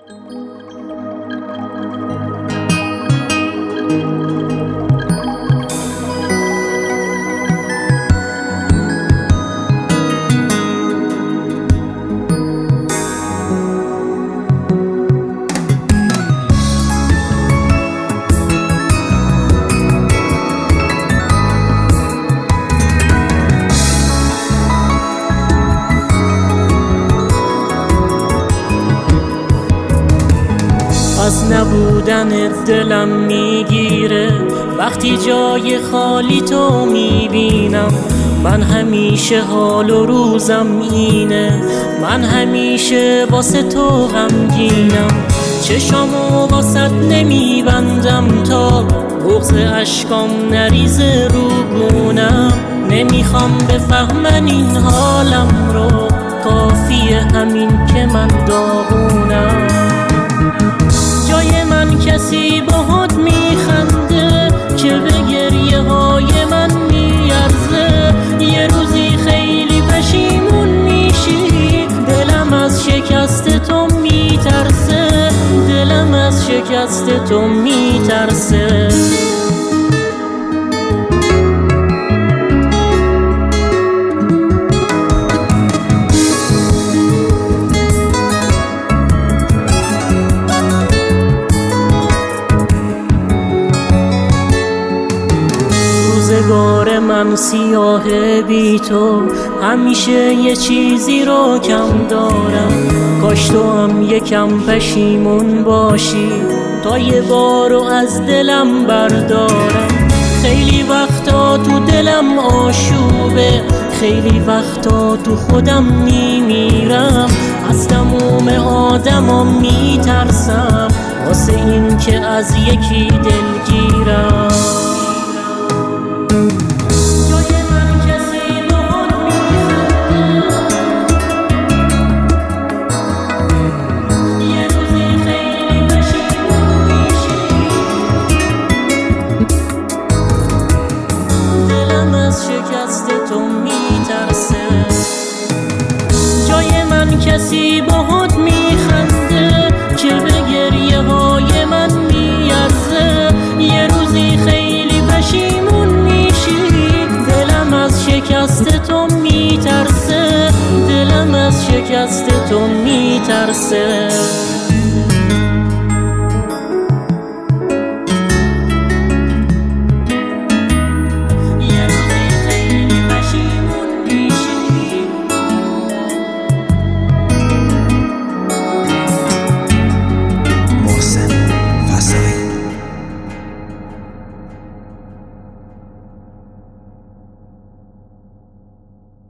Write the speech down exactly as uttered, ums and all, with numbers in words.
از نبودن دلم میگیره وقتی جای خالی تو میبینم. من همیشه حال و روزم اینه، من همیشه واسه تو غمگینم. چشامو واسط نمیبندم تا بغض اشکام نریزه رو گونم. نمیخوام بفهمن این حالم رو، کافیه همین که من داغونم. جای من کسی باهات میخنده که به گریه های من میارزه. یه روزی خیلی پشیمون میشی، دلم از شکست تو میترسه، دلم از شکست تو میترسه. روزگار من سیاه بی تو، همیشه یه چیزی رو کم دارم. کاش تو هم یکم پشیمون باشی تا یه بارو از دلم بردارم. خیلی وقتا تو دلم آشوبه، خیلی وقتا تو خودم میمیرم. از تموم آدما میترسم واسه این که از یکی دلگیرم. تو میترسه، جای من کسی باهات میخنده که به گریه های من میارزه. یه روزی خیلی پشیمون میشی، دلم از شکست تو میترسه، دلم از شکست تو میترسه.